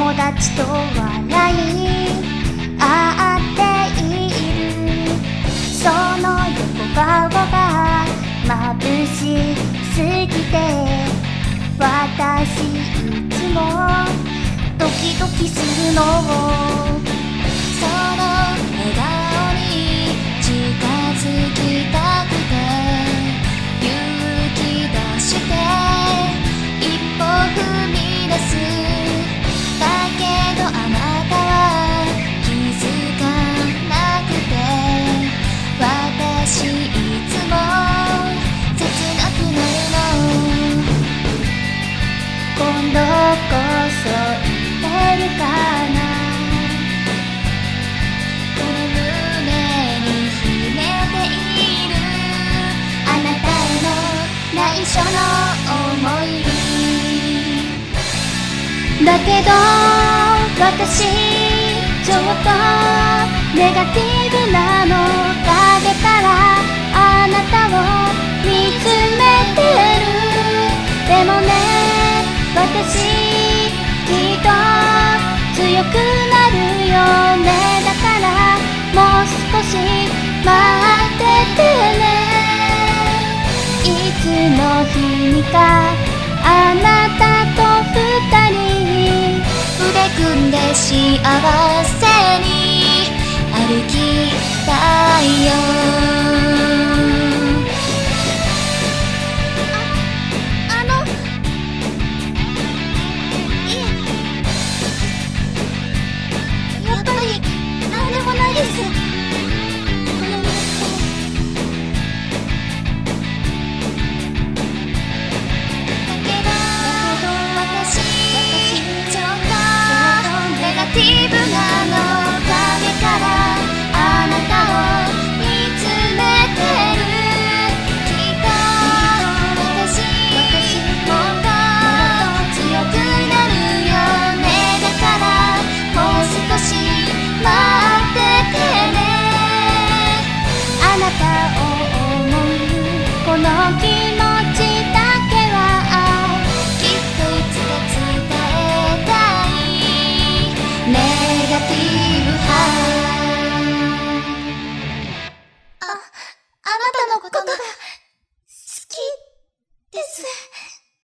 友達と笑い合っている。その横顔が眩しすぎて、私いつもドキドキするの。 その笑顔に近づきたくて勇気出して一歩踏み出す。だけどあなたは気づかなくて、私いつも切なくなるの。 今度こそ言えるかな。 この胸に秘めているあなたへの内緒の想い。 だけど私ちょっとネガティブなの。陰からあなたを見つめてる。でもね、私きっと強くなるよね。だからもう少し待っててね。いつの日にかあなたと二人腕組んで幸せに歩きたいよ。いえ、やっぱりなんでもないです。ごめんなさい。だけど私ちょっとネガティブなの。影からあなたを見つめてる。きっと私もっと強くなるよね。だからもう少し待っててね。 あなたを思うこの気持ちだけはきっといつか伝えたいネガティブ派。あなたのことが